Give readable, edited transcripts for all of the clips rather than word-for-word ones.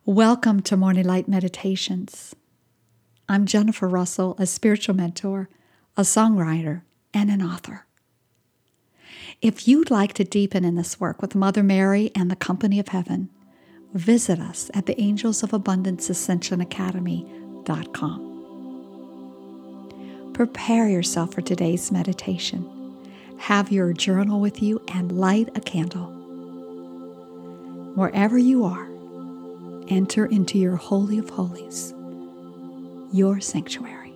Welcome to Morning Light Meditations. I'm Jennifer Russell, a spiritual mentor, a songwriter, and an author. If you'd like to deepen in this work with Mother Mary and the Company of Heaven, visit us at the Angels of Abundance Ascension Academy.com. Prepare yourself for today's meditation. Have your journal with you and light a candle. Wherever you are, enter into your Holy of Holies, your sanctuary.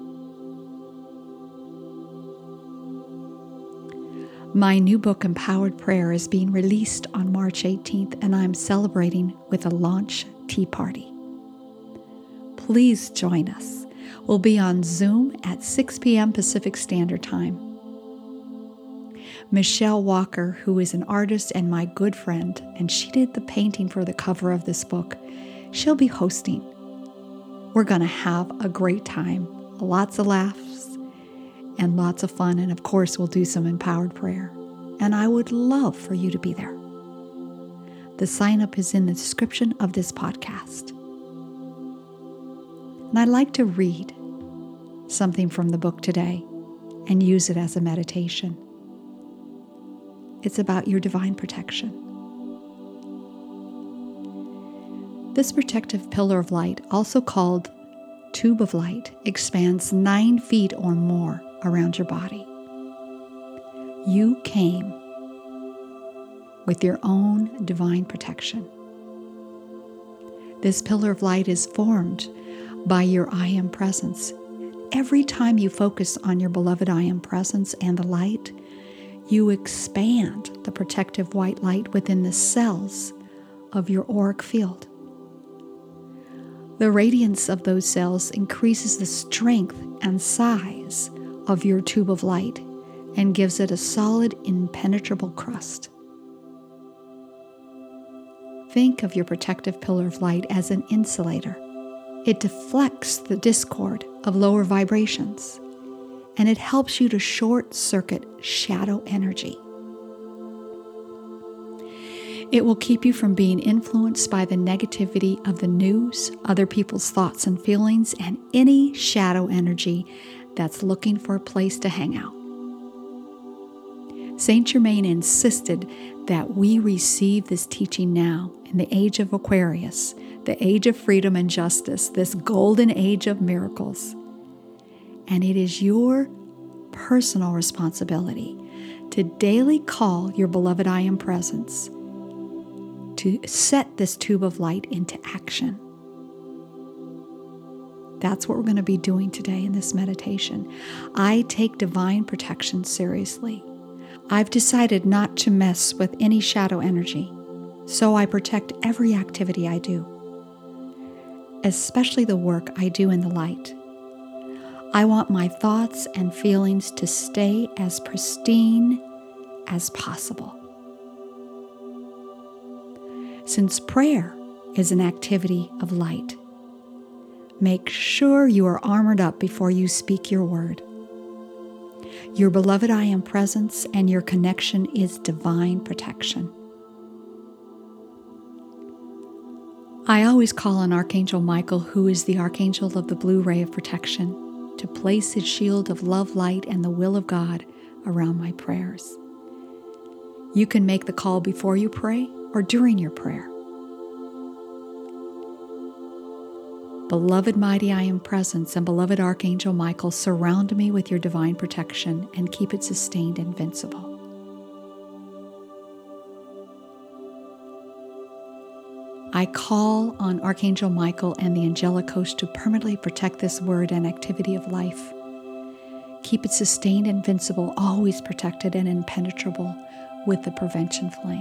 My new book, Empowered Prayer, is being released on March 18th, and I'm celebrating with a launch tea party. Please join us. We'll be on Zoom at 6 p.m. Pacific Standard Time. Michelle Walker, who is an artist and my good friend, and she did the painting for the cover of this book, she'll be hosting. We're going to have a great time, lots of laughs and lots of fun, and of course we'll do some empowered prayer. And I would love for you to be there. The sign-up is in the description of this podcast. And I'd like to read something from the book today and use it as a meditation. It's about your divine protection. This protective pillar of light, also called tube of light, expands 9 feet or more around your body. You came with your own divine protection. This pillar of light is formed by your I Am Presence. Every time you focus on your beloved I Am Presence and the light, you expand the protective white light within the cells of your auric field. The radiance of those cells increases the strength and size of your tube of light and gives it a solid, impenetrable crust. Think of your protective pillar of light as an insulator. It deflects the discord of lower vibrations, and it helps you to short-circuit shadow energy. It will keep you from being influenced by the negativity of the news, other people's thoughts and feelings, and any shadow energy that's looking for a place to hang out. Saint Germain insisted that we receive this teaching now in the age of Aquarius, the age of freedom and justice, this golden age of miracles. And it is your personal responsibility to daily call your beloved I Am Presence to set this tube of light into action. That's what we're going to be doing today in this meditation. I take divine protection seriously. I've decided not to mess with any shadow energy, so I protect every activity I do, especially the work I do in the light. I want my thoughts and feelings to stay as pristine as possible. Since prayer is an activity of light, make sure you are armored up before you speak your word. Your beloved I Am Presence and your connection is divine protection. I always call on Archangel Michael, who is the Archangel of the blue ray of protection, to place his shield of love, light, and the will of God around my prayers. You can make the call before you pray or during your prayer. Beloved mighty I Am Presence and beloved Archangel Michael, surround me with your divine protection and keep it sustained and invincible. I call on Archangel Michael and the angelic host to permanently protect this word and activity of life. Keep it sustained and invincible, always protected and impenetrable with the prevention flame.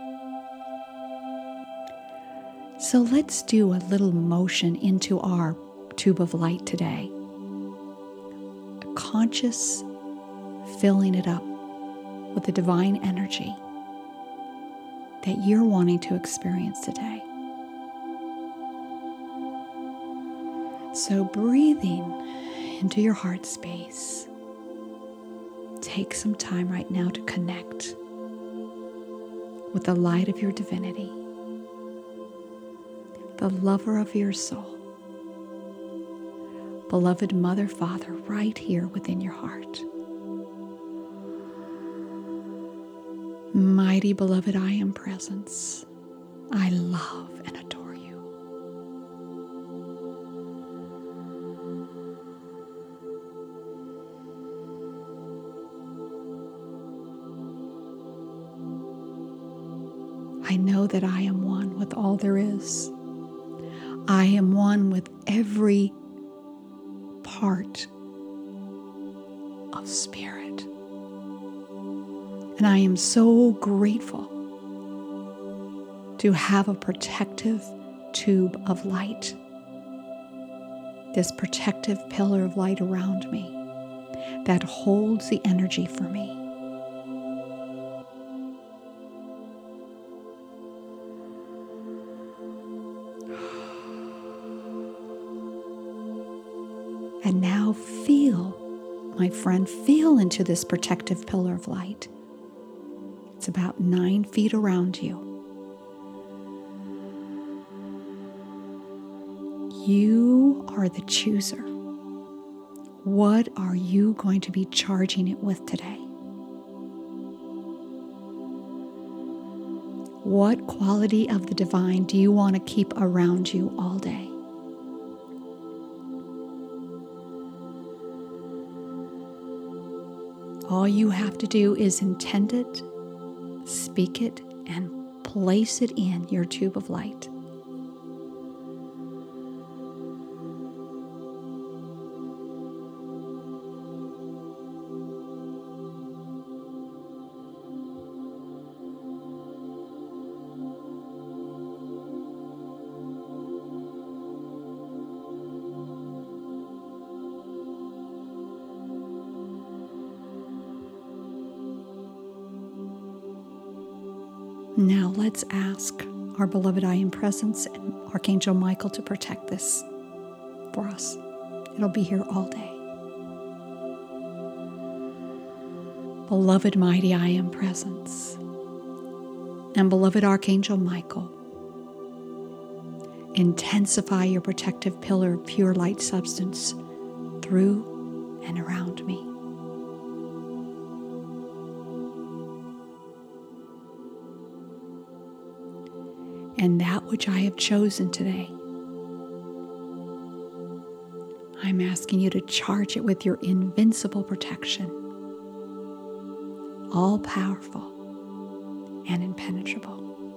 So let's do a little motion into our tube of light today. A conscious filling it up with the divine energy that you're wanting to experience today. So breathing into your heart space, take some time right now to connect with the light of your divinity. the lover of your soul, beloved Mother, Father, right here within your heart. Mighty beloved I Am Presence, I love and adore you. I know that I am one with all there is. I am one with every part of spirit. And I am so grateful to have a protective tube of light, this protective pillar of light around me that holds the energy for me. And now feel, my friend, feel into this protective pillar of light. It's about 9 feet around you. You are the chooser. What are you going to be charging it with today? What quality of the divine do you want to keep around you all day? All you have to do is intend it, speak it, and place it in your tube of light. Now let's ask our beloved I Am Presence and Archangel Michael to protect this for us. It'll be here all day. Beloved mighty I Am Presence and beloved Archangel Michael, intensify your protective pillar of pure light substance through and around me. And that which I have chosen today, I'm asking you to charge it with your invincible protection, all powerful and impenetrable.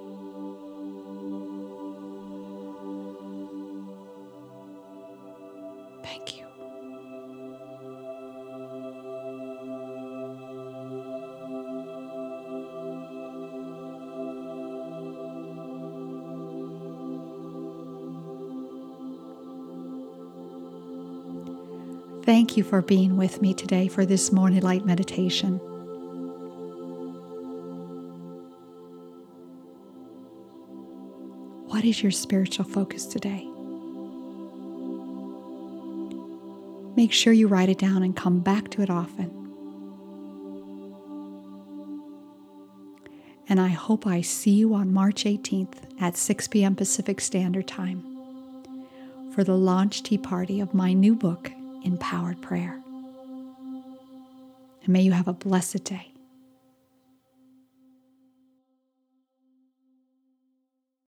Thank you. Thank you for being with me today for this morning light meditation. What is your spiritual focus today? Make sure you write it down and come back to it often. And I hope I see you on March 18th at 6 p.m. Pacific Standard Time for the launch tea party of my new book, Empowered Prayer. And may you have a blessed day.